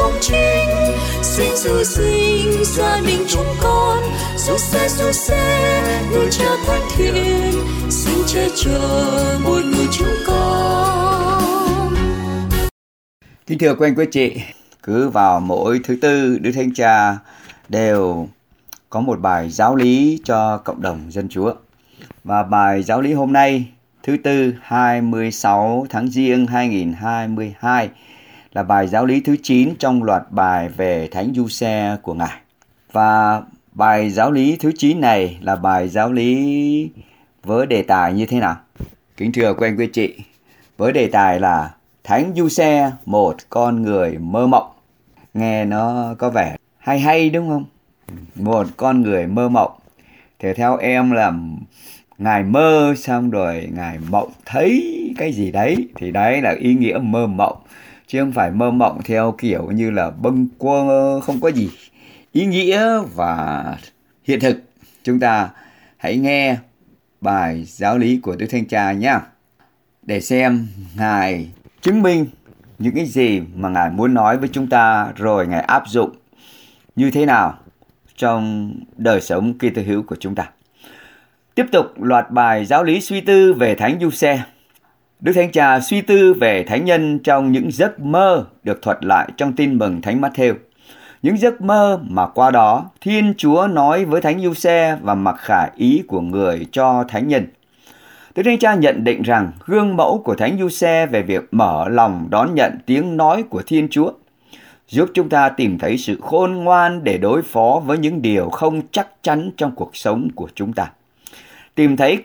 công chính. Sinh gia đình chúng con, dù xe người cha thánh thiện, xin che chở mỗi người chúng con. Kính thưa quý anh quý chị, cứ vào mỗi thứ tư, Đức Thánh Cha đều có một bài giáo lý cho cộng đồng dân Chúa. Và bài giáo lý hôm nay, thứ tư 26 tháng Giêng 2022, là bài giáo lý thứ 9 trong loạt bài về Thánh Giuse của Ngài. Và bài giáo lý thứ 9 này là bài giáo lý với đề tài như thế nào? Kính thưa quý anh quý chị, với đề tài là Thánh Giuse, một con người mơ mộng. Nghe nó có vẻ hay đúng không? Một con người mơ mộng. Thì theo em là Ngài mơ xong rồi Ngài mộng thấy cái gì đấy, thì đấy là ý nghĩa mơ mộng. Chứ không phải mơ mộng theo kiểu như là bâng quơ, không có gì ý nghĩa và hiện thực. Chúng ta hãy nghe bài giáo lý của Đức Thánh Cha nhé, để xem Ngài chứng minh những cái gì mà Ngài muốn nói với chúng ta, rồi Ngài áp dụng như thế nào trong đời sống Kitô hữu của chúng ta. Tiếp tục loạt bài giáo lý suy tư về Thánh Giuse. Đức Thánh Cha suy tư về thánh nhân trong những giấc mơ được thuật lại trong Tin mừng Thánh Mát-thêu. Những giấc mơ mà qua đó Thiên Chúa nói với Thánh Giuse và mặc khải ý của người cho thánh nhân. Đức Thánh Cha nhận định rằng gương mẫu của Thánh Giuse về việc mở lòng đón nhận tiếng nói của Thiên Chúa giúp chúng ta tìm thấy sự khôn ngoan để đối phó với những điều không chắc chắn trong cuộc sống của chúng ta. Tìm thấy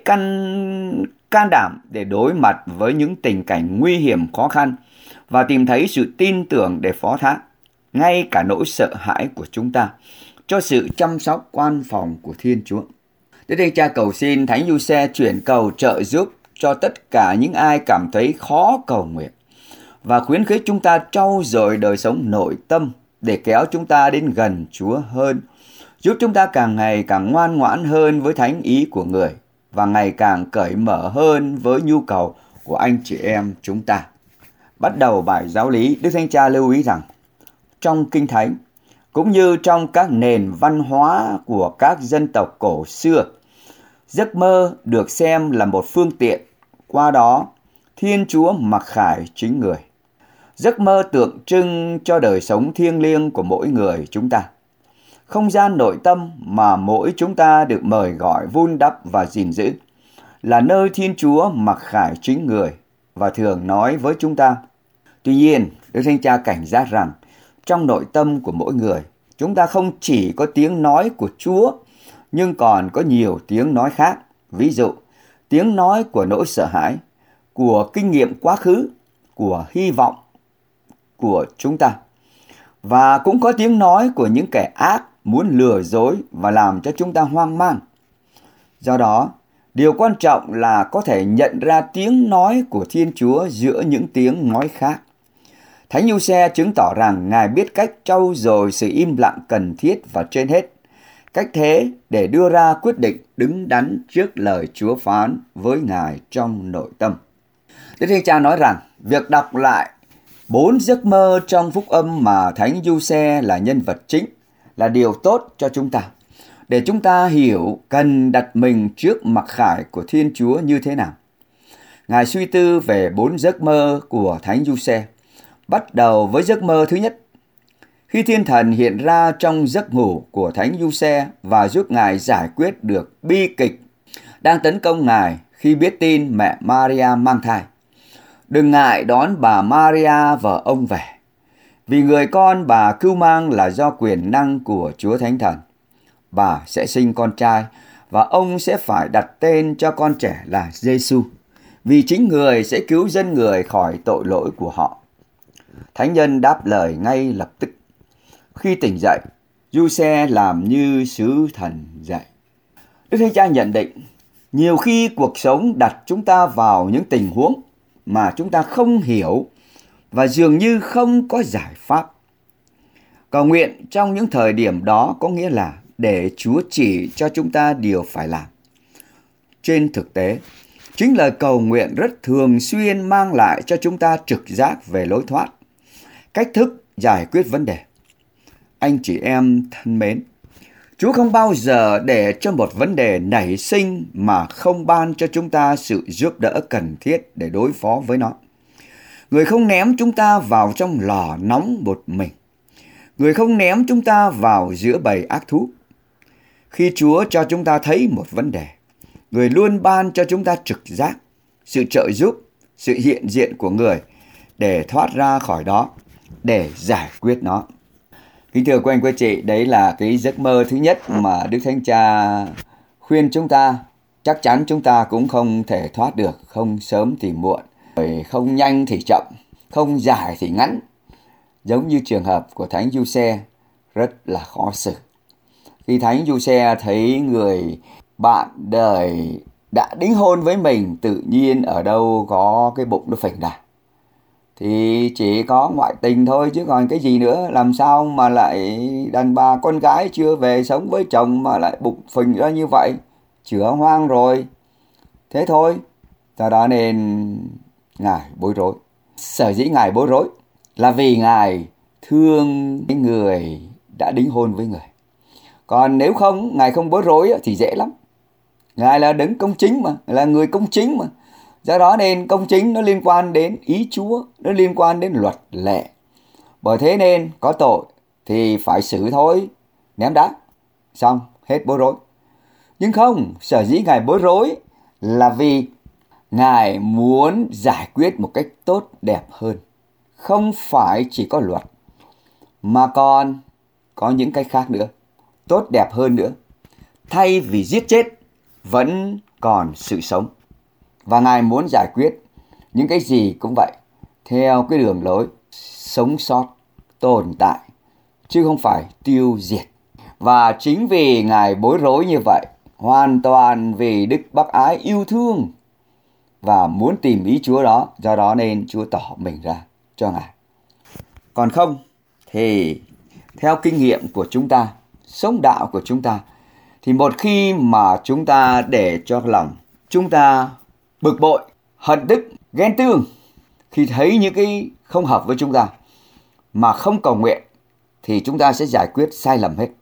can đảm để đối mặt với những tình cảnh nguy hiểm khó khăn và tìm thấy sự tin tưởng để phó thác ngay cả nỗi sợ hãi của chúng ta cho sự chăm sóc quan phòng của Thiên Chúa. Đức Thánh Cha cầu xin Thánh Giuse chuyển cầu trợ giúp cho tất cả những ai cảm thấy khó cầu nguyện và khuyến khích chúng ta trau dồi đời sống nội tâm để kéo chúng ta đến gần Chúa hơn, giúp chúng ta càng ngày càng ngoan ngoãn hơn với thánh ý của người và ngày càng cởi mở hơn với nhu cầu của anh chị em chúng ta. Bắt đầu bài giáo lý, Đức Thánh Cha lưu ý rằng trong Kinh Thánh cũng như trong các nền văn hóa của các dân tộc cổ xưa, giấc mơ được xem là một phương tiện qua đó Thiên Chúa mặc khải chính người. Giấc mơ tượng trưng cho đời sống thiêng liêng của mỗi người chúng ta, không gian nội tâm mà mỗi chúng ta được mời gọi vun đắp và gìn giữ, là nơi Thiên Chúa mặc khải chính người và thường nói với chúng ta. Tuy nhiên, Đức Thánh Cha cảnh giác rằng trong nội tâm của mỗi người, chúng ta không chỉ có tiếng nói của Chúa, nhưng còn có nhiều tiếng nói khác. Ví dụ, tiếng nói của nỗi sợ hãi, của kinh nghiệm quá khứ, của hy vọng của chúng ta. Và cũng có tiếng nói của những kẻ ác muốn lừa dối và làm cho chúng ta hoang mang. Do đó, điều quan trọng là có thể nhận ra tiếng nói của Thiên Chúa giữa những tiếng nói khác. Thánh Giuse chứng tỏ rằng Ngài biết cách trau dồi sự im lặng cần thiết và trên hết, cách thế để đưa ra quyết định đứng đắn trước lời Chúa phán với Ngài trong nội tâm. Đức Thánh Cha nói rằng việc đọc lại 4 giấc mơ trong phúc âm mà Thánh Giuse là nhân vật chính là điều tốt cho chúng ta, để chúng ta hiểu cần đặt mình trước mặc khải của Thiên Chúa như thế nào. Ngài suy tư về 4 giấc mơ của Thánh Giuse, bắt đầu với giấc mơ thứ nhất. Khi Thiên Thần hiện ra trong giấc ngủ của Thánh Giuse và giúp Ngài giải quyết được bi kịch đang tấn công Ngài khi biết tin mẹ Maria mang thai. Đừng ngại đón bà Maria vợ ông về, vì người con bà cưu mang là do quyền năng của Chúa Thánh Thần. Bà sẽ sinh con trai và ông sẽ phải đặt tên cho con trẻ là Giêsu, vì chính người sẽ cứu dân người khỏi tội lỗi của họ. Thánh nhân đáp lời ngay lập tức. Khi tỉnh dậy, Giuse làm như sứ thần dạy. Đức Thánh Cha nhận định, nhiều khi cuộc sống đặt chúng ta vào những tình huống mà chúng ta không hiểu và dường như không có giải pháp. Cầu nguyện trong những thời điểm đó có nghĩa là để Chúa chỉ cho chúng ta điều phải làm. Trên thực tế, chính lời cầu nguyện rất thường xuyên mang lại cho chúng ta trực giác về lối thoát, cách thức giải quyết vấn đề. Anh chị em thân mến, Chúa không bao giờ để cho một vấn đề nảy sinh mà không ban cho chúng ta sự giúp đỡ cần thiết để đối phó với nó. Người không ném chúng ta vào trong lò nóng một mình. Người không ném chúng ta vào giữa bầy ác thú. Khi Chúa cho chúng ta thấy một vấn đề, Người luôn ban cho chúng ta trực giác, sự trợ giúp, sự hiện diện của Người để thoát ra khỏi đó, để giải quyết nó. Kính thưa quý anh quý chị, đấy là cái giấc mơ thứ nhất mà Đức Thánh Cha khuyên chúng ta. Chắc chắn chúng ta cũng không thể thoát được, không sớm thì muộn, không nhanh thì chậm, không dài thì ngắn. Giống như trường hợp của Thánh Giuse rất là khó xử. Khi Thánh Giuse thấy người bạn đời đã đính hôn với mình tự nhiên ở đâu có cái bụng nó phình ra, thì chỉ có ngoại tình thôi chứ còn cái gì nữa. Làm sao mà lại đàn bà con gái chưa về sống với chồng mà lại bụng phình ra như vậy? Chữa hoang rồi. Thế thôi. Do đó nên Ngài bối rối. Sở dĩ Ngài bối rối là vì Ngài thương cái người đã đính hôn với Người. Còn nếu không, Ngài không bối rối thì dễ lắm. Ngài là đấng công chính mà, là người công chính mà. Do đó nên công chính nó liên quan đến ý Chúa, nó liên quan đến luật lệ. Bởi thế nên có tội thì phải xử thôi, ném đá, xong, hết bối rối. Nhưng không, sở dĩ Ngài bối rối là vì Ngài muốn giải quyết một cách tốt đẹp hơn. Không phải chỉ có luật, mà còn có những cái khác nữa, tốt đẹp hơn nữa. Thay vì giết chết, vẫn còn sự sống. Và Ngài muốn giải quyết những cái gì cũng vậy, theo cái đường lối sống sót, tồn tại, chứ không phải tiêu diệt. Và chính vì Ngài bối rối như vậy, hoàn toàn vì Đức Bác Ái yêu thương và muốn tìm ý Chúa đó, do đó nên Chúa tỏ mình ra cho Ngài. Còn không thì theo kinh nghiệm của chúng ta, sống đạo của chúng ta, thì một khi mà chúng ta để cho lòng chúng ta bực bội, hận tức, ghen tương, khi thấy những cái không hợp với chúng ta mà không cầu nguyện, thì chúng ta sẽ giải quyết sai lầm hết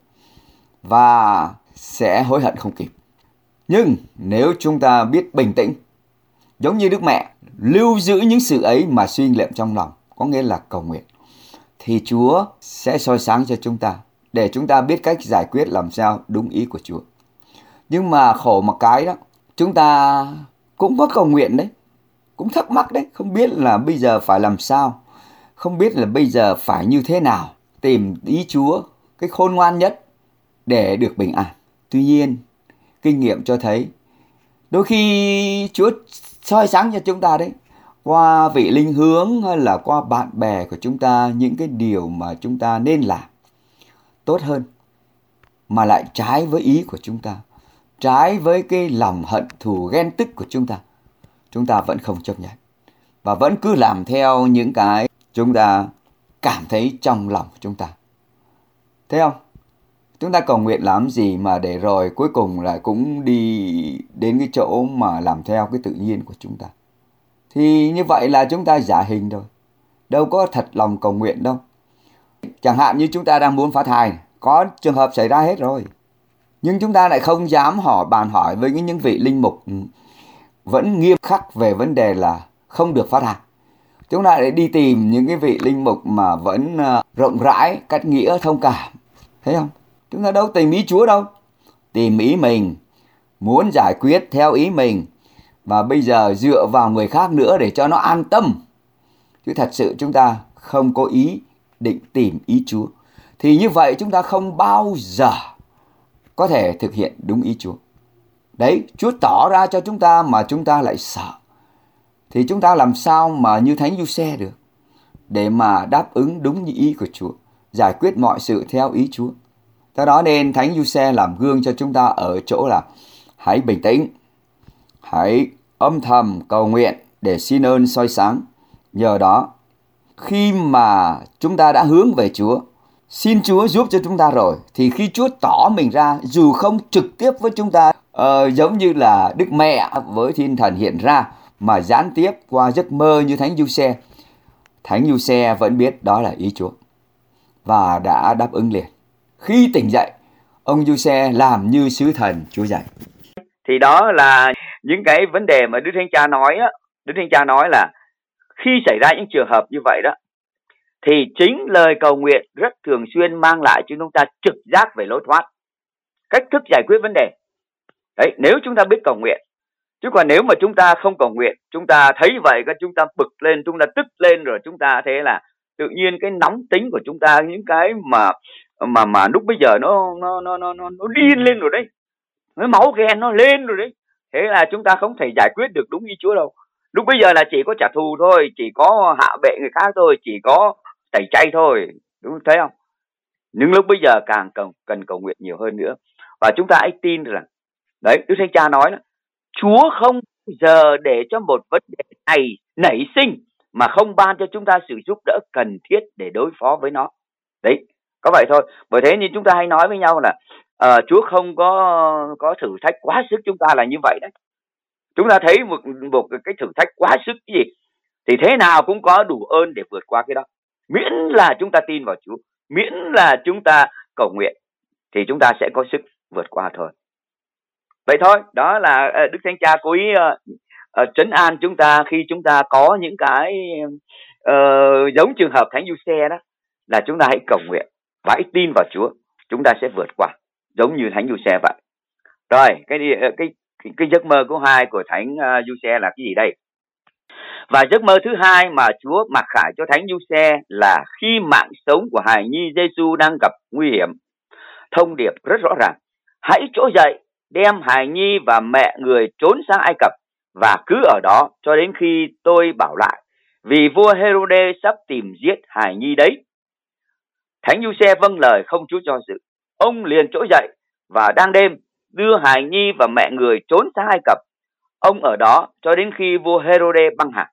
và sẽ hối hận không kịp. Nhưng nếu chúng ta biết bình tĩnh, giống như Đức Mẹ, lưu giữ những sự ấy mà suy niệm trong lòng, có nghĩa là cầu nguyện, thì Chúa sẽ soi sáng cho chúng ta, để chúng ta biết cách giải quyết làm sao đúng ý của Chúa. Nhưng mà khổ một cái đó, chúng ta cũng có cầu nguyện đấy, cũng thắc mắc đấy, không biết là bây giờ phải làm sao, không biết là bây giờ phải như thế nào, tìm ý Chúa cái khôn ngoan nhất để được bình an. Tuy nhiên, kinh nghiệm cho thấy, đôi khi Chúa soi sáng cho chúng ta đấy, qua vị linh hướng hay là qua bạn bè của chúng ta, những cái điều mà chúng ta nên làm tốt hơn, mà lại trái với ý của chúng ta, trái với cái lòng hận thù ghen tức của chúng ta vẫn không chấp nhận và vẫn cứ làm theo những cái chúng ta cảm thấy trong lòng của chúng ta. Thấy không? Chúng ta cầu nguyện làm gì mà để rồi cuối cùng lại cũng đi đến cái chỗ mà làm theo cái tự nhiên của chúng ta. Thì như vậy là chúng ta giả hình thôi, đâu có thật lòng cầu nguyện đâu. Chẳng hạn như chúng ta đang muốn phá thai, có trường hợp xảy ra hết rồi, nhưng chúng ta lại không dám bàn hỏi với những vị linh mục vẫn nghiêm khắc về vấn đề là không được phá thai. Chúng ta lại đi tìm những cái vị linh mục mà vẫn rộng rãi, cắt nghĩa, thông cảm. Thấy không? Chúng ta đâu tìm ý Chúa đâu. Tìm ý mình, muốn giải quyết theo ý mình, và bây giờ dựa vào người khác nữa để cho nó an tâm. Chứ thật sự chúng ta không có ý định tìm ý Chúa. Thì như vậy chúng ta không bao giờ có thể thực hiện đúng ý Chúa. Đấy, Chúa tỏ ra cho chúng ta mà chúng ta lại sợ. Thì chúng ta làm sao mà như Thánh Giuse được, để mà đáp ứng đúng như ý của Chúa, giải quyết mọi sự theo ý Chúa. Do đó nên Thánh Giuse làm gương cho chúng ta ở chỗ là hãy bình tĩnh, hãy âm thầm cầu nguyện để xin ơn soi sáng. Nhờ đó, khi mà chúng ta đã hướng về Chúa, xin Chúa giúp cho chúng ta rồi, thì khi Chúa tỏ mình ra, dù không trực tiếp với chúng ta, giống như là Đức Mẹ với Thiên Thần hiện ra, mà gián tiếp qua giấc mơ như Thánh Giuse, Thánh Giuse vẫn biết đó là ý Chúa. và đã đáp ứng liền. Khi tỉnh dậy, ông Giuse làm như sứ thần Chúa dạy. Thì đó là những cái vấn đề mà Đức Thánh Cha nói á. Đức Thánh Cha nói là khi xảy ra những trường hợp như vậy đó, thì chính lời cầu nguyện rất thường xuyên mang lại cho chúng ta trực giác về lối thoát, cách thức giải quyết vấn đề. Đấy, nếu chúng ta biết cầu nguyện. Chứ còn nếu mà chúng ta không cầu nguyện, chúng ta thấy vậy, chúng ta bực lên, chúng ta tức lên, rồi chúng ta thế là tự nhiên cái nóng tính của chúng ta, những cái mà lúc bây giờ nó điên lên rồi đấy, nó máu ghen nó lên rồi đấy. Thế là chúng ta không thể giải quyết được đúng ý Chúa đâu. Lúc bây giờ là chỉ có trả thù thôi, chỉ có hạ bệ người khác thôi, chỉ có tẩy chay thôi, đúng thấy không? Nhưng lúc bây giờ càng cần cầu nguyện nhiều hơn nữa. Và chúng ta hãy tin rằng, đấy, Đức Thánh Cha nói đó, Chúa không giờ để cho một vấn đề này nảy sinh mà không ban cho chúng ta sự giúp đỡ cần thiết để đối phó với nó. Đấy, có vậy thôi. Bởi thế nên chúng ta hay nói với nhau là Chúa không có thử thách quá sức chúng ta là như vậy đấy. Chúng ta thấy một cái thử thách quá sức cái gì thì thế nào cũng có đủ ơn để vượt qua cái đó. Miễn là chúng ta tin vào Chúa, miễn là chúng ta cầu nguyện thì chúng ta sẽ có sức vượt qua thôi. Vậy thôi, đó là Đức Thánh Cha cố ý trấn an chúng ta khi chúng ta có những cái giống trường hợp Thánh Giuse đó, là chúng ta hãy cầu nguyện và hãy tin vào Chúa, chúng ta sẽ vượt qua giống như Thánh Giuse vậy. Rồi, cái giấc mơ thứ hai của Thánh Giuse là cái gì đây? Và giấc mơ thứ hai mà Chúa mặc khải cho Thánh Giuse là khi mạng sống của hài nhi Giêsu đang gặp nguy hiểm. Thông điệp rất rõ ràng: hãy trỗi dậy, đem hài nhi và mẹ người trốn sang Ai Cập và cứ ở đó cho đến khi tôi bảo lại, vì vua Herode sắp tìm giết hài nhi đấy. Thánh Giuse vâng lời không chút do dự. Ông liền trỗi dậy và đang đêm đưa hài nhi và mẹ người trốn sang Ai Cập. Ông ở đó cho đến khi vua Herode băng hà.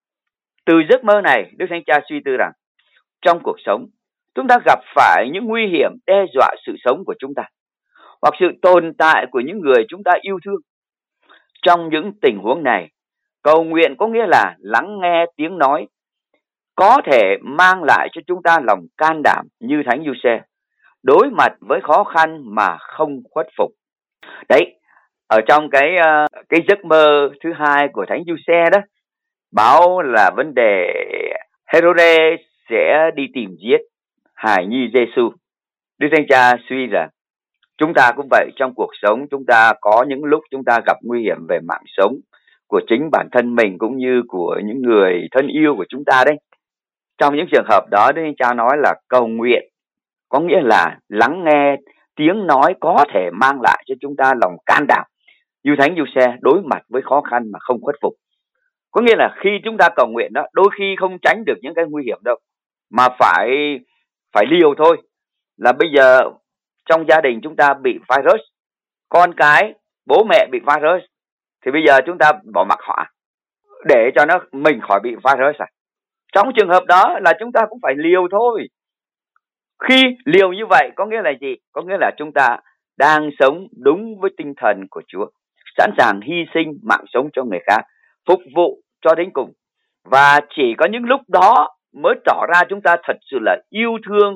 Từ giấc mơ này, Đức Thánh Cha suy tư rằng trong cuộc sống chúng ta gặp phải những nguy hiểm đe dọa sự sống của chúng ta, hoặc sự tồn tại của những người chúng ta yêu thương. Trong những tình huống này, cầu nguyện có nghĩa là lắng nghe tiếng nói có thể mang lại cho chúng ta lòng can đảm như Thánh Giuse, đối mặt với khó khăn mà không khuất phục. Đấy, ở trong cái giấc mơ thứ hai của Thánh Giuse đó, báo là vấn đề Herode sẽ đi tìm giết hài nhi Giêsu. Đức Thánh Cha suy rằng chúng ta cũng vậy, trong cuộc sống chúng ta có những lúc chúng ta gặp nguy hiểm về mạng sống của chính bản thân mình cũng như của những người thân yêu của chúng ta đấy. Trong những trường hợp đó, Đức Thánh Cha nói là cầu nguyện có nghĩa là lắng nghe tiếng nói có thể mang lại cho chúng ta lòng can đảm như Thánh Giuse, đối mặt với khó khăn mà không khuất phục. Có nghĩa là khi chúng ta cầu nguyện đó, đôi khi không tránh được những cái nguy hiểm đâu, mà phải liều thôi. Là bây giờ trong gia đình chúng ta bị virus, con cái, bố mẹ bị virus, thì bây giờ chúng ta bỏ mặc họ để cho mình khỏi bị virus à? Trong trường hợp đó là chúng ta cũng phải liều thôi. Khi liều như vậy có nghĩa là gì? Có nghĩa là chúng ta đang sống đúng với tinh thần của Chúa, sẵn sàng hy sinh mạng sống cho người khác, phục vụ cho đến cùng. Và chỉ có những lúc đó mới tỏ ra chúng ta thật sự là yêu thương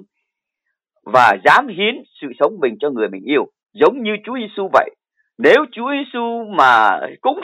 và dám hiến sự sống mình cho người mình yêu, giống như Chúa Giêsu vậy. Nếu Chúa Giêsu mà cũng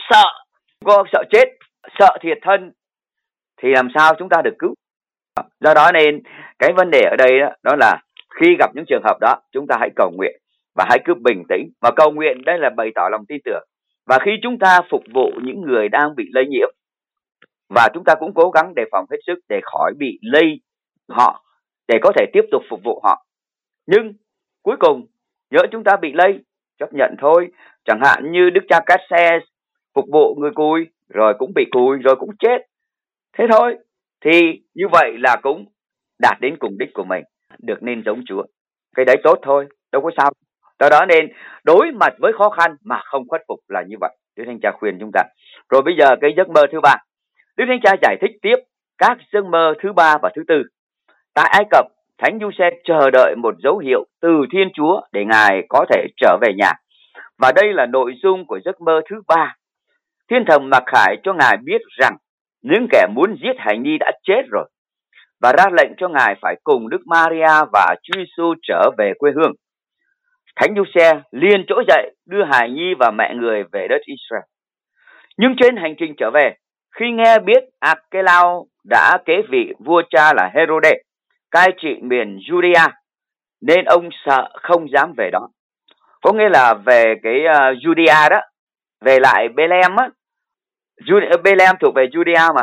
sợ chết, sợ thiệt thân, thì làm sao chúng ta được cứu? Do đó nên cái vấn đề ở đây đó là khi gặp những trường hợp đó, chúng ta hãy cầu nguyện và hãy cứ bình tĩnh. Và cầu nguyện đây là bày tỏ lòng tin tưởng. Và khi chúng ta phục vụ những người đang bị lây nhiễm, và chúng ta cũng cố gắng đề phòng hết sức để khỏi bị lây họ, để có thể tiếp tục phục vụ họ. Nhưng cuối cùng nhỡ chúng ta bị lây, chấp nhận thôi. Chẳng hạn như Đức Cha Casses phục vụ người cùi, rồi cũng bị cùi, rồi cũng chết. Thế thôi, thì như vậy là cũng đạt đến cùng đích của mình, được nên giống Chúa. Cái đấy tốt thôi, đâu có sao. Do đó nên đối mặt với khó khăn mà không khuất phục là như vậy. Đức Thánh Cha khuyên chúng ta. Rồi bây giờ cái giấc mơ thứ ba, Đức Thánh Cha giải thích tiếp các giấc mơ thứ ba và thứ tư. Tại Ai Cập, Thánh Giuse chờ đợi một dấu hiệu từ Thiên Chúa để Ngài có thể trở về nhà. Và đây là nội dung của giấc mơ thứ ba. Thiên Thần mặc khải cho Ngài biết rằng những kẻ muốn giết hài nhi đã chết rồi. và ra lệnh cho Ngài phải cùng Đức Maria và Chúa Giêsu trở về quê hương. Thánh Giuse liền trỗi dậy đưa hài nhi và mẹ người về đất Israel. Nhưng trên hành trình trở về, khi nghe biết Arkelao đã kế vị vua cha là Herode cai trị miền Judea, nên ông sợ không dám về đó. Có nghĩa là về cái Judea đó, về lại Bethlehem á. Bethlehem thuộc về Judea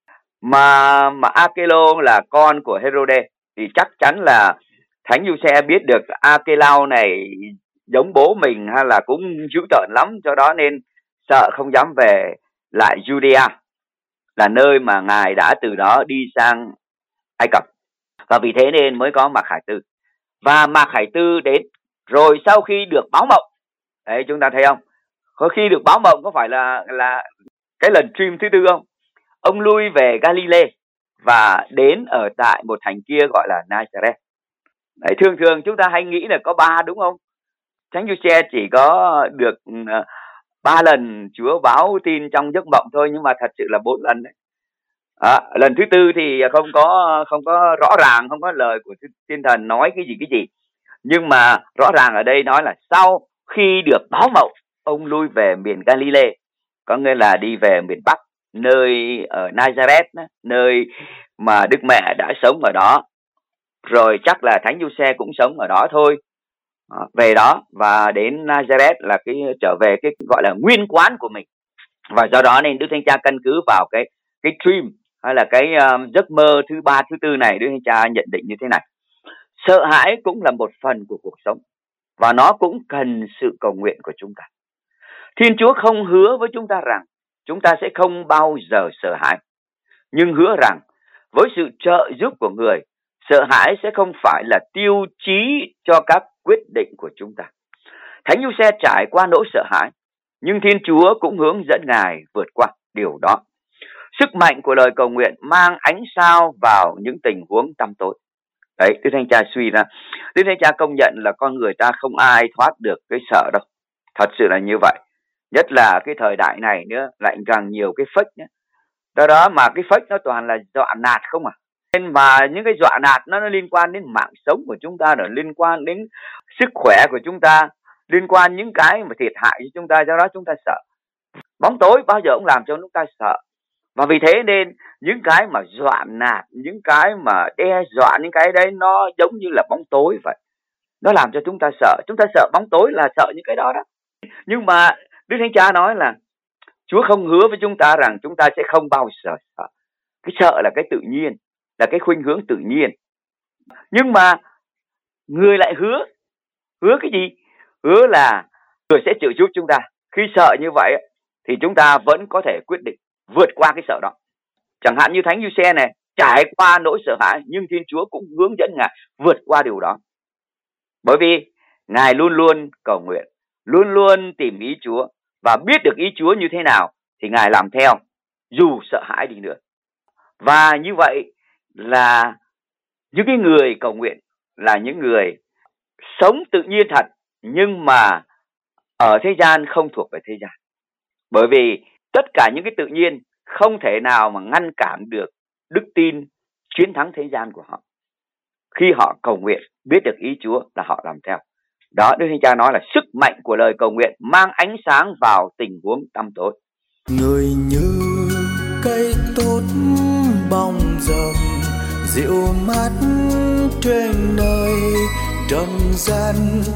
mà Arkelao là con của Herode, thì chắc chắn là Thánh Giuse biết được Arkelao này giống bố mình hay là cũng dữ tợn lắm, cho đó nên sợ không dám về lại Judea, là nơi mà Ngài đã từ đó đi sang Ai Cập. Và vì thế nên mới có Mạc Khải Tư. Và Mạc Khải Tư đến rồi sau khi được báo mộng. Đấy, chúng ta thấy không? Khi được báo mộng có phải là cái lần stream thứ tư không? Ông lui về Galilee và đến ở tại một thành kia gọi là Nazareth. Đấy, thường chúng ta hay nghĩ là có 3 đúng không? Thánh Giuse chỉ có được 3 lần Chúa báo tin trong giấc mộng thôi, nhưng mà thật sự là 4 lần đấy. Lần thứ tư thì không có rõ ràng, không có lời của Thiên Thần nói cái gì. Nhưng mà rõ ràng ở đây nói là sau khi được báo mộng, ông lui về miền Galilee, có nghĩa là đi về miền Bắc, nơi ở Nazareth, nơi mà Đức Mẹ đã sống ở đó. Rồi chắc là Thánh Giuse cũng sống ở đó thôi. Về đó và đến Nazareth là trở về cái gọi là nguyên quán của mình. Và do đó nên Đức Thánh Cha căn cứ vào cái dream hay là cái giấc mơ thứ 3, thứ 4 này, Đức Thánh Cha nhận định như thế này: sợ hãi cũng là một phần của cuộc sống và nó cũng cần sự cầu nguyện của chúng ta. Thiên Chúa không hứa với chúng ta rằng chúng ta sẽ không bao giờ sợ hãi, nhưng hứa rằng với sự trợ giúp của người, sợ hãi sẽ không phải là tiêu chí cho các quyết định của chúng ta. Thánh Giuse trải qua nỗi sợ hãi, nhưng Thiên Chúa cũng hướng dẫn Ngài vượt qua điều đó. Sức mạnh của lời cầu nguyện mang ánh sao vào những tình huống tăm tối. Đấy, Đức Thánh Cha suy ra, Đức Thánh Cha công nhận là con người ta không ai thoát được cái sợ đâu. Thật sự là như vậy. Nhất là cái thời đại này nữa, lại càng nhiều cái fake nữa. Do đó mà cái fake nó toàn là dọa nạt không à. Nên mà những cái dọa nạt nó liên quan đến mạng sống của chúng ta, rồi liên quan đến sức khỏe của chúng ta, liên quan những cái mà thiệt hại cho chúng ta, do đó chúng ta sợ. Bóng tối bao giờ cũng làm cho chúng ta sợ. Và vì thế nên những cái mà dọa nạt, những cái mà đe dọa, những cái đấy nó giống như là bóng tối vậy. Nó làm cho chúng ta sợ. Chúng ta sợ bóng tối là sợ những cái đó đó. Nhưng mà Đức Thánh Cha nói là Chúa không hứa với chúng ta rằng chúng ta sẽ không bao giờ sợ. Cái sợ là cái tự nhiên, là cái khuynh hướng tự nhiên. Nhưng mà người lại hứa cái gì? Hứa là người sẽ trợ giúp chúng ta. Khi sợ như vậy thì chúng ta vẫn có thể quyết định vượt qua cái sợ đó. Chẳng hạn như Thánh Giuse này trải qua nỗi sợ hãi, nhưng Thiên Chúa cũng hướng dẫn Ngài vượt qua điều đó. Bởi vì Ngài luôn luôn cầu nguyện, luôn luôn tìm ý Chúa, và biết được ý Chúa như thế nào thì Ngài làm theo dù sợ hãi đi nữa. Và như vậy là những cái người cầu nguyện là những người sống tự nhiên thật, nhưng mà ở thế gian không thuộc về thế gian. Bởi vì tất cả những cái tự nhiên không thể nào mà ngăn cản được đức tin chiến thắng thế gian của họ. Khi họ cầu nguyện, biết được ý Chúa là họ làm theo. Đó, Đức Thánh Cha nói là sức mạnh của lời cầu nguyện mang ánh sáng vào tình huống tăm tối. Người như cây tốt bóng rồng, dịu mát trên nơi trần gian,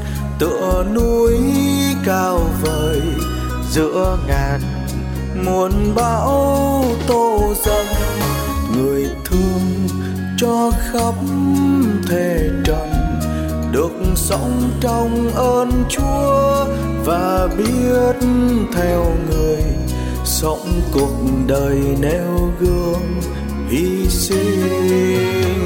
tựa núi cao vời giữa ngàn muôn bão tô dâng. Người thương cho khắp thế trần, được sống trong ơn Chúa và biết theo người, sống cuộc đời nêu gương hy sinh.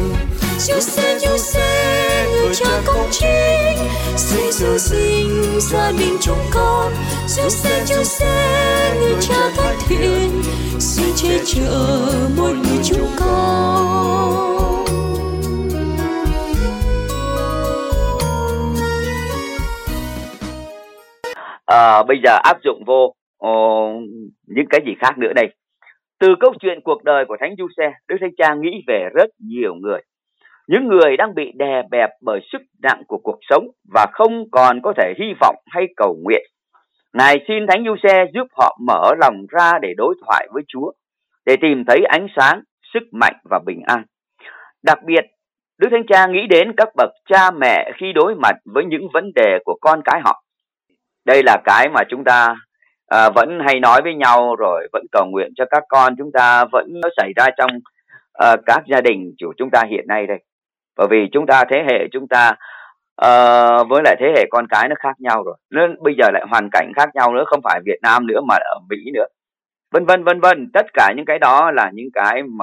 Giuse, người cha công chính, xin giữ gìn gia đình chúng con. Giuse, người cha thánh thiện, xin che chở mỗi người chúng con. Bây giờ áp dụng vô những cái gì khác nữa đây. Từ câu chuyện cuộc đời của Thánh Giuse, Đức Thánh Cha nghĩ về rất nhiều người. Những người đang bị đè bẹp bởi sức nặng của cuộc sống và không còn có thể hy vọng hay cầu nguyện. Ngài xin Thánh Giuse giúp họ mở lòng ra để đối thoại với Chúa, để tìm thấy ánh sáng, sức mạnh và bình an. Đặc biệt, Đức Thánh Cha nghĩ đến các bậc cha mẹ khi đối mặt với những vấn đề của con cái họ. Đây là cái mà chúng ta vẫn hay nói với nhau, rồi vẫn cầu nguyện cho các con chúng ta vẫn nó xảy ra trong các gia đình của chúng ta hiện nay đây. Bởi vì chúng ta, thế hệ chúng ta với lại thế hệ con cái nó khác nhau rồi. Nên bây giờ lại hoàn cảnh khác nhau nữa, không phải Việt Nam nữa mà ở Mỹ nữa. Vân vân. Tất cả những cái đó là những cái mà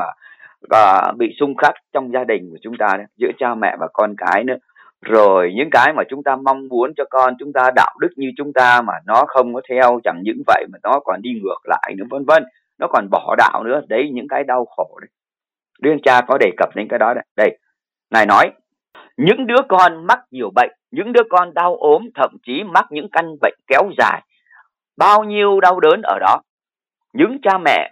bị xung khắc trong gia đình của chúng ta đấy, giữa cha mẹ và con cái nữa. Rồi những cái mà chúng ta mong muốn cho con chúng ta đạo đức như chúng ta mà nó không có theo, chẳng những vậy mà nó còn đi ngược lại nữa, vân vân. Nó còn bỏ đạo nữa. Đấy, những cái đau khổ đấy. Đức Cha có đề cập đến cái đó đấy. Đây, Ngài nói, những đứa con mắc nhiều bệnh, những đứa con đau ốm, thậm chí mắc những căn bệnh kéo dài. Bao nhiêu đau đớn ở đó. Những cha mẹ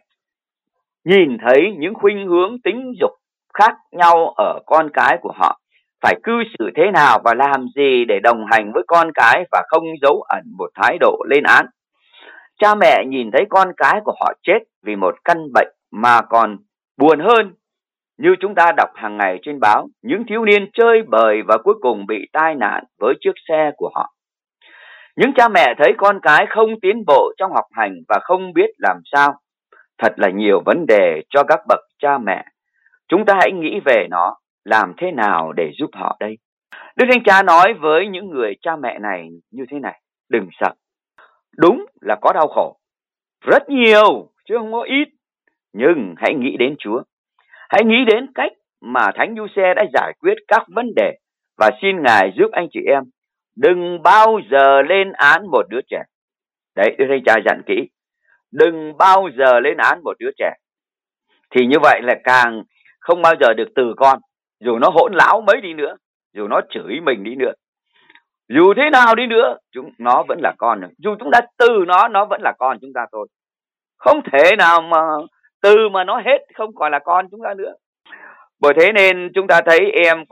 nhìn thấy những khuynh hướng tính dục khác nhau ở con cái của họ, phải cư xử thế nào và làm gì để đồng hành với con cái và không giấu ẩn một thái độ lên án. Cha mẹ nhìn thấy con cái của họ chết vì một căn bệnh mà còn buồn hơn, như chúng ta đọc hàng ngày trên báo, những thiếu niên chơi bời và cuối cùng bị tai nạn với chiếc xe của họ. Những cha mẹ thấy con cái không tiến bộ trong học hành và không biết làm sao. Thật là nhiều vấn đề cho các bậc cha mẹ. Chúng ta hãy nghĩ về nó, làm thế nào để giúp họ đây? Đức Thánh Cha nói với những người cha mẹ này như thế này, đừng sợ. Đúng là có đau khổ, rất nhiều, chứ không có ít. Nhưng hãy nghĩ đến Chúa. Hãy nghĩ đến cách mà Thánh Giuse đã giải quyết các vấn đề và xin Ngài giúp anh chị em đừng bao giờ lên án một đứa trẻ. Đấy, Đức Thánh Cha dặn kỹ, đừng bao giờ lên án một đứa trẻ. Thì như vậy là càng không bao giờ được từ con, dù nó hỗn láo mấy đi nữa, dù nó chửi mình đi nữa, dù thế nào đi nữa, nó vẫn là con. Dù chúng ta từ nó vẫn là con chúng ta thôi. Không thể nào mà từ mà nó hết không còn là con chúng ta nữa. Bởi thế nên chúng ta thấy em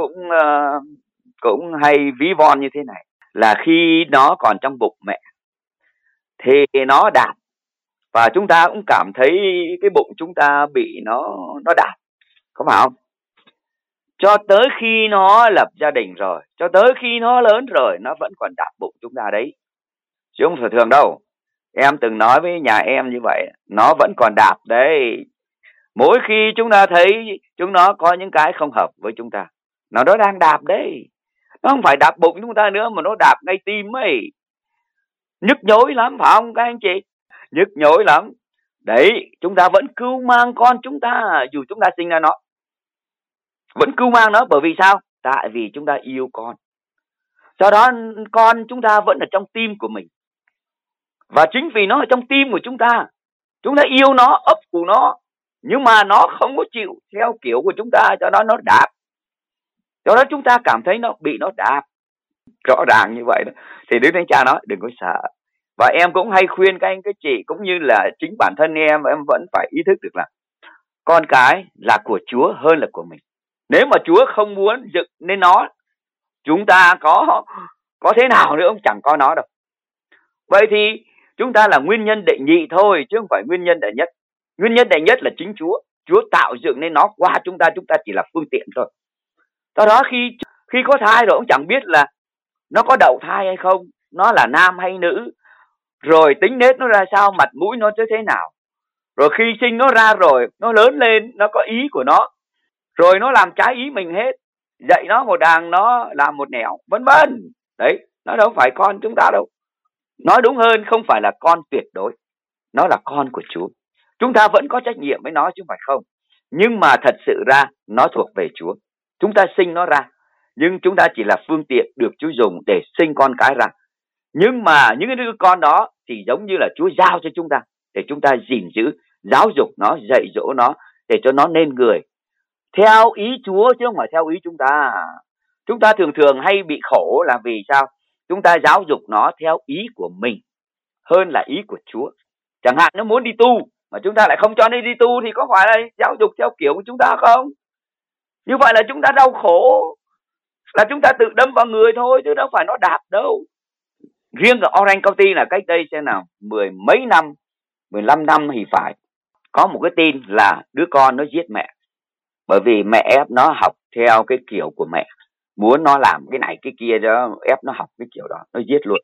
cũng hay ví von như thế này, là khi nó còn trong bụng mẹ thì nó đạp, và chúng ta cũng cảm thấy cái bụng chúng ta bị nó đạp, có phải không? Cho tới khi nó lập gia đình rồi, cho tới khi nó lớn rồi, nó vẫn còn đạp bụng chúng ta đấy, chứ không phải thường đâu. Em từng nói với nhà em như vậy, nó vẫn còn đạp đấy. Mỗi khi chúng ta thấy chúng nó có những cái không hợp với chúng ta, nó đang đạp đấy. Nó không phải đạp bụng chúng ta nữa, mà nó đạp ngay tim ấy. Nhức nhối lắm, phải không các anh chị? Nhức nhối lắm. Đấy, chúng ta vẫn cưu mang con chúng ta, dù chúng ta sinh ra nó. Vẫn cưu mang nó, bởi vì sao? Tại vì chúng ta yêu con. Do đó con chúng ta vẫn ở trong tim của mình. Và chính vì nó ở trong tim của chúng ta yêu nó, ấp ủ nó, nhưng mà nó không có chịu theo kiểu của chúng ta, cho đó nó đạp. Do đó chúng ta cảm thấy nó bị nó đạp. Rõ ràng như vậy đó. Thì Đức Thánh Cha nói đừng có sợ. Và em cũng hay khuyên các anh các chị, cũng như là chính bản thân em vẫn phải ý thức được là con cái là của Chúa hơn là của mình. Nếu mà Chúa không muốn dựng nên nó, chúng ta có thế nào nữa cũng chẳng có nó đâu. Vậy thì chúng ta là nguyên nhân đệ nhị thôi, chứ không phải nguyên nhân đệ nhất. Nguyên nhân đệ nhất là chính Chúa. Chúa tạo dựng nên nó qua chúng ta chỉ là phương tiện thôi. Do đó khi có thai rồi cũng chẳng biết là nó có đậu thai hay không, nó là nam hay nữ, rồi tính nết nó ra sao, mặt mũi nó thế nào. Rồi khi sinh nó ra rồi, nó lớn lên, nó có ý của nó, rồi nó làm trái ý mình hết. Dạy nó một đàng, nó làm một nẻo, vân vân. Đấy, nó đâu phải con chúng ta đâu. Nói đúng hơn, không phải là con tuyệt đối, nó là con của Chúa. Chúng ta vẫn có trách nhiệm với nó chứ không phải không. Nhưng mà thật sự ra nó thuộc về Chúa. Chúng ta sinh nó ra, nhưng chúng ta chỉ là phương tiện được Chúa dùng để sinh con cái ra. Nhưng mà những cái đứa con đó thì giống như là Chúa giao cho chúng ta, để chúng ta gìn giữ, giáo dục nó, dạy dỗ nó, để cho nó nên người theo ý Chúa chứ không phải theo ý chúng ta. Chúng ta thường hay bị khổ là vì sao? Chúng ta giáo dục nó theo ý của mình hơn là ý của Chúa. Chẳng hạn nó muốn đi tu, mà chúng ta lại không cho nó đi tu thì có phải là giáo dục theo kiểu của chúng ta không? Như vậy là chúng ta đau khổ, là chúng ta tự đâm vào người thôi chứ đâu phải nó đạt đâu. Riêng ở Orange County là cách đây xem nào 10 mấy năm, 15 năm thì phải, có một cái tin là đứa con nó giết mẹ, bởi vì mẹ ép nó học theo cái kiểu của mẹ, muốn nó làm cái này cái kia đó, ép nó học cái kiểu đó, nó giết luôn.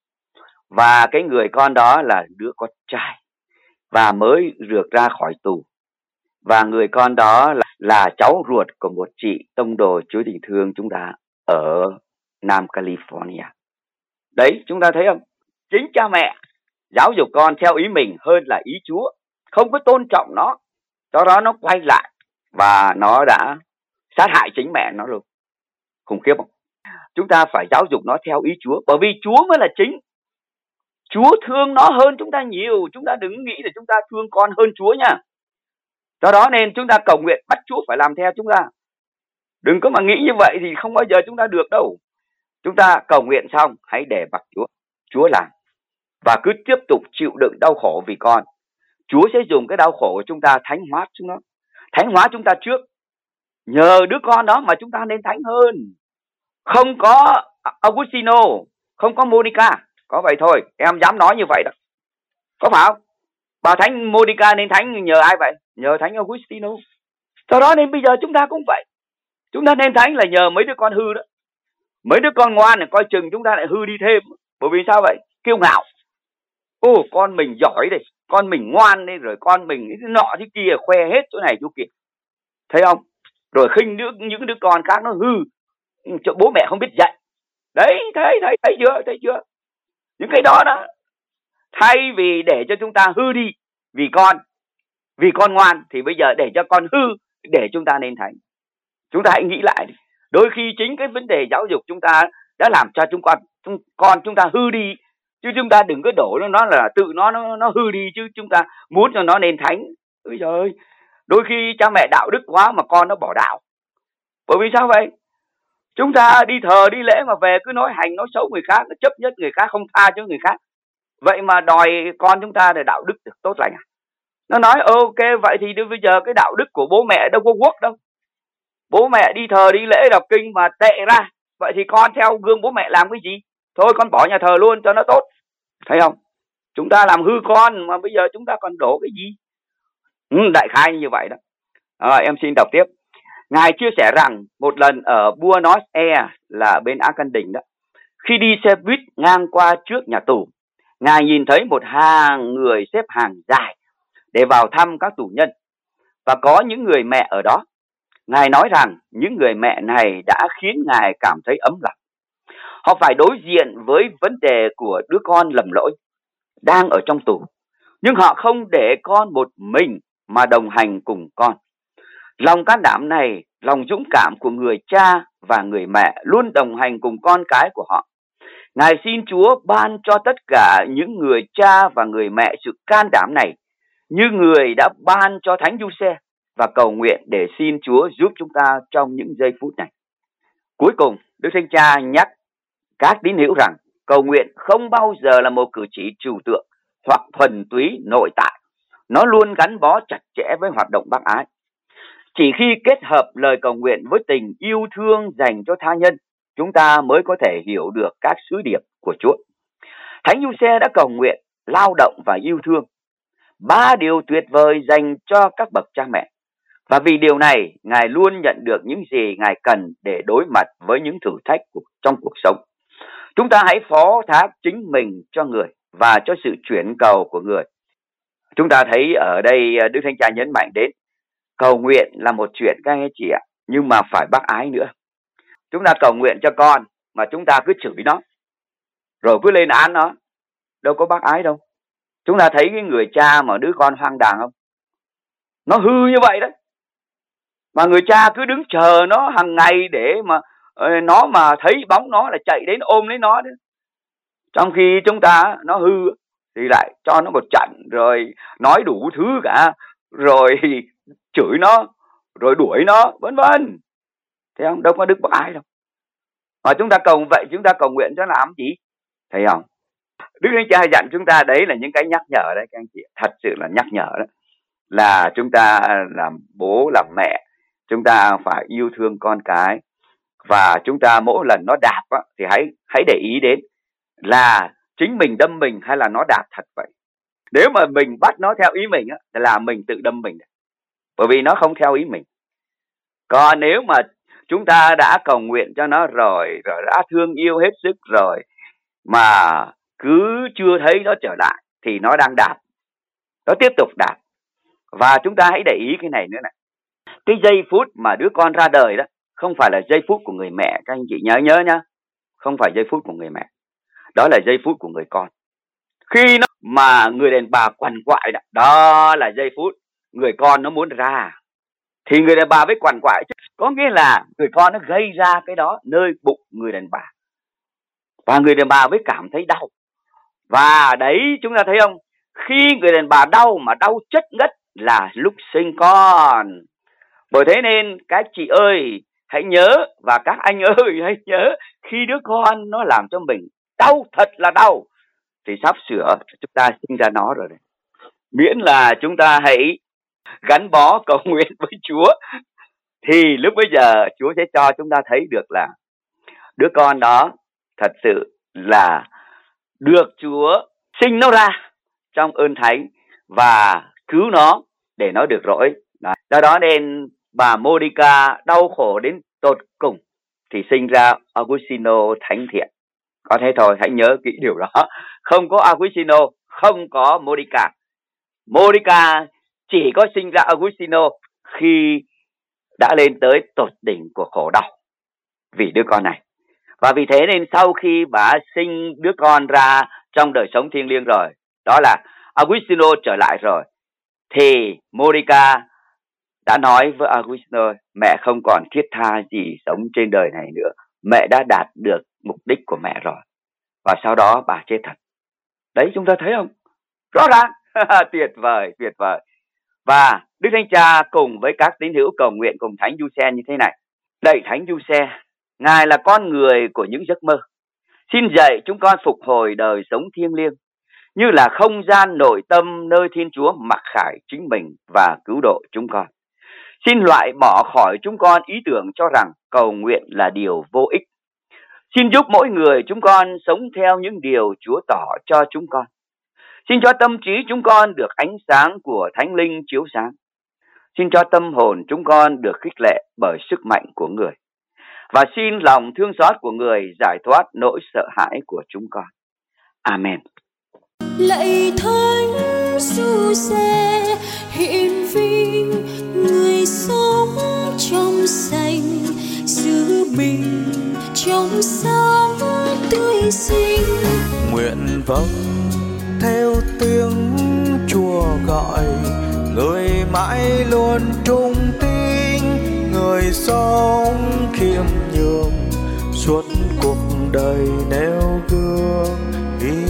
Và cái người con đó là đứa con trai và mới được ra khỏi tù, và người con đó là cháu ruột của một chị tông đồ Chúa tình thương chúng ta ở Nam California. Đấy, chúng ta thấy không? Chính cha mẹ giáo dục con theo ý mình hơn là ý Chúa, không có tôn trọng nó, do đó nó quay lại và nó đã sát hại chính mẹ nó luôn. Khủng khiếp không? Chúng ta phải giáo dục nó theo ý Chúa, bởi vì Chúa mới là chính. Chúa thương nó hơn chúng ta nhiều. Chúng ta đừng nghĩ là chúng ta thương con hơn Chúa nha. Do đó nên chúng ta cầu nguyện bắt Chúa phải làm theo chúng ta. Đừng có mà nghĩ như vậy thì không bao giờ chúng ta được đâu. Chúng ta cầu nguyện xong hãy để mặc Chúa, Chúa làm, và cứ tiếp tục chịu đựng đau khổ vì con. Chúa sẽ dùng cái đau khổ của chúng ta thánh hóa chúng nó, thánh hóa chúng ta trước. Nhờ đứa con đó mà chúng ta nên thánh hơn. Không có Augustino, không có Monica, có vậy thôi. Em dám nói như vậy đó, có phải không? Bà thánh Monica nên thánh nhờ ai vậy? Nhờ thánh Augustino. Do đó nên bây giờ chúng ta cũng vậy. Chúng ta nên thánh là nhờ mấy đứa con hư đó. Mấy đứa con ngoan này coi chừng chúng ta lại hư đi thêm. Bởi vì sao vậy? Kiêu ngạo. Ô, con mình giỏi đây, con mình ngoan đây, rồi con mình thế nọ thế kia, khoe hết chỗ này chỗ kia. Thấy không? Rồi khinh những đứa con khác nó hư, bố mẹ không biết dạy. Đấy, thấy chưa? Những cái đó đó, thay vì để cho chúng ta hư đi vì con ngoan, thì bây giờ để cho con hư để chúng ta nên thánh. Chúng ta hãy nghĩ lại đi. Đôi khi chính cái vấn đề giáo dục chúng ta đã làm cho con chúng ta hư đi, chứ chúng ta đừng có đổ nó là tự nó hư đi, chứ chúng ta muốn cho nó nên thánh. Ôi trời ơi, đôi khi cha mẹ đạo đức quá mà con nó bỏ đạo. Bởi vì sao vậy? Chúng ta đi thờ đi lễ mà về cứ nói hành nói xấu người khác, nó chấp nhất người khác, không tha cho người khác. Vậy mà đòi con chúng ta để đạo đức được tốt lành à? Nó nói ok, vậy thì bây giờ cái đạo đức của bố mẹ đâu có quốc đâu. Bố mẹ đi thờ đi lễ đọc kinh mà tệ ra, vậy thì con theo gương bố mẹ làm cái gì? Thôi con bỏ nhà thờ luôn cho nó tốt. Thấy không? Chúng ta làm hư con mà bây giờ chúng ta còn đổ cái gì? Đại khái như vậy đó. Em xin đọc tiếp. Ngài chia sẻ rằng một lần ở Buenos Aires là bên Argentina đó, khi đi xe buýt ngang qua trước nhà tù, Ngài nhìn thấy một hàng người xếp hàng dài để vào thăm các tù nhân, và có những người mẹ ở đó. Ngài nói rằng những người mẹ này đã khiến Ngài cảm thấy ấm lòng. Họ phải đối diện với vấn đề của đứa con lầm lỗi đang ở trong tù, nhưng họ không để con một mình mà đồng hành cùng con. Lòng can đảm này, lòng dũng cảm của người cha và người mẹ luôn đồng hành cùng con cái của họ. Ngài xin Chúa ban cho tất cả những người cha và người mẹ sự can đảm này, như người đã ban cho Thánh Giuse, và cầu nguyện để xin Chúa giúp chúng ta trong những giây phút này. Cuối cùng, Đức Thánh Cha nhắc các tín hữu rằng cầu nguyện không bao giờ là một cử chỉ trừu tượng hoặc thuần túy nội tại. Nó luôn gắn bó chặt chẽ với hoạt động bác ái. Chỉ khi kết hợp lời cầu nguyện với tình yêu thương dành cho tha nhân, chúng ta mới có thể hiểu được các sứ điệp của Chúa. Thánh Giuse đã cầu nguyện, lao động và yêu thương, 3 điều tuyệt vời dành cho các bậc cha mẹ. Và vì điều này, Ngài luôn nhận được những gì Ngài cần để đối mặt với những thử thách trong cuộc sống. Chúng ta hãy phó thác chính mình cho người và cho sự chuyển cầu của người. Chúng ta thấy ở đây Đức Thánh Cha nhấn mạnh đến cầu nguyện là một chuyện các anh chị ạ, nhưng mà phải bác ái nữa. Chúng ta cầu nguyện cho con mà chúng ta cứ chửi nó, rồi cứ lên án nó, đâu có bác ái đâu. Chúng ta thấy cái người cha mà đứa con hoang đàng không? Nó hư như vậy đấy. Mà người cha cứ đứng chờ nó hàng ngày để mà nó mà thấy bóng nó là chạy đến ôm lấy nó đấy. Trong khi chúng ta nó hư thì lại cho nó một trận, rồi nói đủ thứ cả, rồi chửi nó, rồi đuổi nó, vân vân. Thấy không? Đâu có đức bác ái đâu. Mà chúng ta cầu vậy, chúng ta cầu nguyện cho làm gì? Thấy không? Đức Thánh Cha dặn chúng ta, đấy là những cái nhắc nhở đấy các anh chị, thật sự là nhắc nhở đấy. là chúng ta làm bố làm mẹ, chúng ta phải yêu thương con cái. Và chúng ta mỗi lần nó đạp á, thì hãy để ý đến là chính mình đâm mình hay là nó đạp thật vậy. Nếu mà mình bắt nó theo ý mình á, là mình tự đâm mình, bởi vì nó không theo ý mình. Còn nếu mà chúng ta đã cầu nguyện cho nó rồi đã thương yêu hết sức rồi, mà cứ chưa thấy nó trở lại, thì nó đang đạp, nó tiếp tục đạp. Và chúng ta hãy để ý cái này nữa này. Cái giây phút mà đứa con ra đời đó, không phải là giây phút của người mẹ, các anh chị nhớ nhá. Không phải giây phút của người mẹ, đó là giây phút của người con. Khi nó mà người đàn bà quằn quại đó là giây phút người con nó muốn ra, thì người đàn bà mới quằn quại chứ. Có nghĩa là người con nó gây ra cái đó nơi bụng người đàn bà, và người đàn bà mới cảm thấy đau. Và đấy, chúng ta thấy không, khi người đàn bà đau mà đau chất ngất là lúc sinh con. Bởi thế nên các chị ơi hãy nhớ, và các anh ơi hãy nhớ, khi đứa con nó làm cho mình đau, thật là đau, thì sắp sửa chúng ta sinh ra nó rồi đấy. Miễn là chúng ta hãy gắn bó cầu nguyện với Chúa, thì lúc bây giờ Chúa sẽ cho chúng ta thấy được là đứa con đó thật sự là được Chúa sinh nó ra trong ơn thánh và cứu nó để nó được rỗi. Do đó nên bà Mô-đi-ca đau khổ đến tột cùng thì sinh ra Augustino thánh thiện. Có thế thôi, hãy nhớ kỹ điều đó. Không có Augustino, không có Mô-đi-ca. Mô-đi-ca chỉ có sinh ra Augustino khi đã lên tới tột đỉnh của khổ đau vì đứa con này. Và vì thế nên sau khi bà sinh đứa con ra trong đời sống thiêng liêng rồi, đó là Augustino trở lại rồi, thì Mô-đi-ca đã nói với Augustino, mẹ không còn thiết tha gì sống trên đời này nữa, mẹ đã đạt được mục đích của mẹ rồi. Và sau đó bà chết thật. Đấy, chúng ta thấy không? Rõ ràng. Tuyệt vời, tuyệt vời. Và Đức Thánh Cha cùng với các tín hữu cầu nguyện cùng Thánh Giuse như thế này. Lạy Thánh Giuse, Ngài là con người của những giấc mơ. Xin dạy chúng con phục hồi đời sống thiêng liêng, như là không gian nội tâm nơi Thiên Chúa mặc khải chính mình và cứu độ chúng con. Xin loại bỏ khỏi chúng con ý tưởng cho rằng cầu nguyện là điều vô ích. Xin giúp mỗi người chúng con sống theo những điều Chúa tỏ cho chúng con. Xin cho tâm trí chúng con được ánh sáng của Thánh Linh chiếu sáng. Xin cho tâm hồn chúng con được khích lệ bởi sức mạnh của người. Và xin lòng thương xót của người giải thoát nỗi sợ hãi của chúng con. Amen. Lạy Thánh Giuse, hiển vinh người sống trong xanh, giữ mình trong sáng tươi xinh. Nguyện vâng theo tiếng Chúa gọi, người mãi luôn trung tín, người sống khiêm nhường, suốt cuộc đời nêu gương hy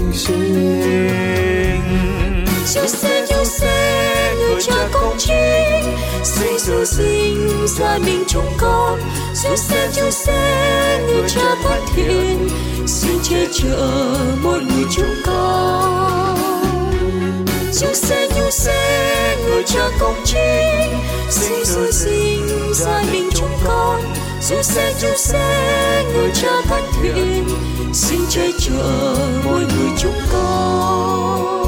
sinh. Giuse, Giuse, người cha công chính, sinh ra mình chúng con. Giuse, Giuse, người cha thánh thiện, xin che chở mỗi người chúng con. Giuse, Giuse, người cha công chính, sinh ra mình chúng con. Giuse, Giuse, người cha thánh thiện, xin che chở mỗi người chúng con.